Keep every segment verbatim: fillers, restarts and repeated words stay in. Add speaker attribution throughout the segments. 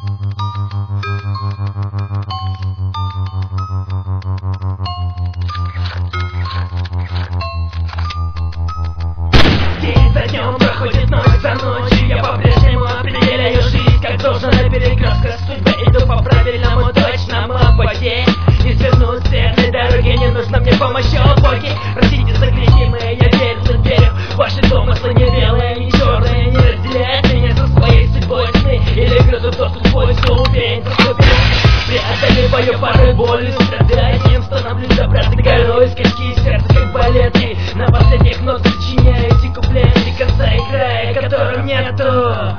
Speaker 1: День за днем проходит, ночь за ночью. Я по-прежнему определяю жизнь, как должен на перекрестках судьбы. Иду по правильному точному пути. Не свернуть с верной дороги, не нужна мне помощь, о боги. Простите за грехи мои, я верю, верю. Ваши домыслы не белые, не черные, не разделяют меня со своей судьбой сны. Или грызут доступ свой ступень, проступил. Преодолеваю поры боли, страданием становлюсь добраться горой. Скачки сердца как балеты. На последних нот сочиняю эти куплеты, конца и края, которым нету.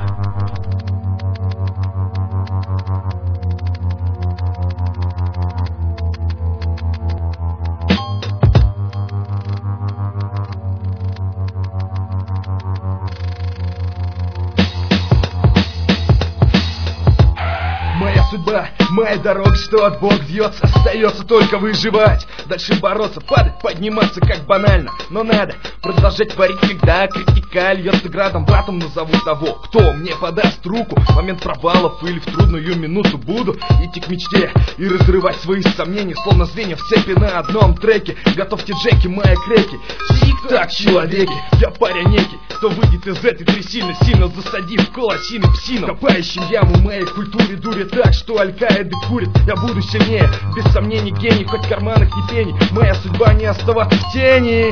Speaker 2: Моя судьба, моя дорога, что от Бога вьется. Остается только выживать, дальше бороться, падать, подниматься, как банально. Но надо продолжать творить, когда критика льется градом. Братом назову того, кто мне подаст руку в момент провалов или в трудную минуту. Буду идти к мечте и разрывать свои сомнения, словно звенья в цепи на одном треке. Готовьте джеки, мои креки. Тик-так, человеки, я парень некий, кто выйдет из этой трясины, сильно засадив колосины псину. Копающим яму в моей культуре дурит так, что аль-Каиды курит. Я буду сильнее, без сомнений гений, хоть в карманах ни пени. Моя судьба не оставаться в тени.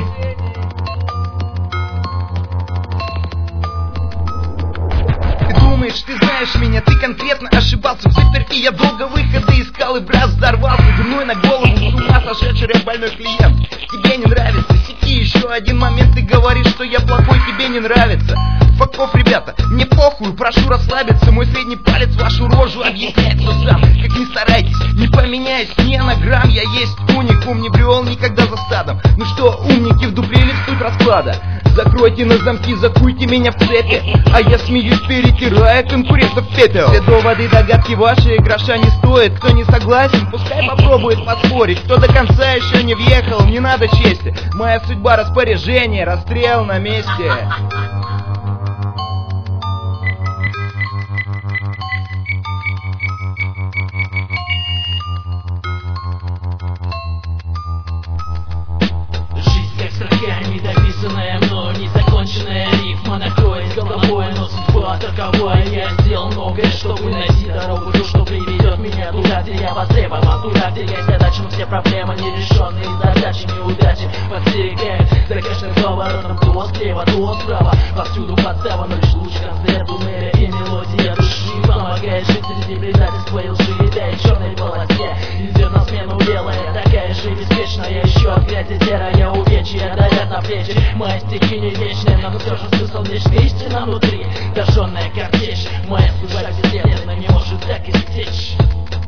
Speaker 3: Ты думаешь, ты знаешь меня, ты конкретно ошибался. В заперти я долго выхода искал и в раз взорвался. Дурной на голову, с ума сошедший рэп больной клиент. Тебе не нравится, сети еще один момент. Ты говоришь, что я плохой, тебе не нравится. Факов, ребята, мне похуй, прошу расслабиться. Мой средний палец вашу рожу объясняет все сам. Как ни старайтесь, не поменяюсь ни на грамм. Я есть уникум, не брел никогда за стадом. Ну что, умники, в дупле или в суть расклада? Закройте на замки, закуйте меня в цепи. А я смеюсь, перетирая конкурентов в пепел. Все доводы и догадки ваши гроша не стоят. Кто не согласен, пускай попробует поспорить. Кто до конца еще не въехал, не надо чести. Моя судьба распоряжение, расстрел на месте.
Speaker 1: Недописанная мною, незаконченная рифма накроет головой, но судьба таковая. Я сделал многое, чтобы найти дорогу, то, что приведет меня туда, где я востребован, туда, где есть задачи, но все проблемы нерешенные, задачи неудачи подстерегают за каждым поворотом, то слева, то справа, повсюду подстава, но лишь луч в конце туннеля и мелодия души помогает жить среди предательства и лжи, да и черной полосе идет на смену белая, такая же беспечная, еще от грязи серая увечья давят на плечи. Мои стихи не вечные, но все же смысл вечный, истина внутри, зажженная картечь. Моя судьба бесследна, не может так истечь.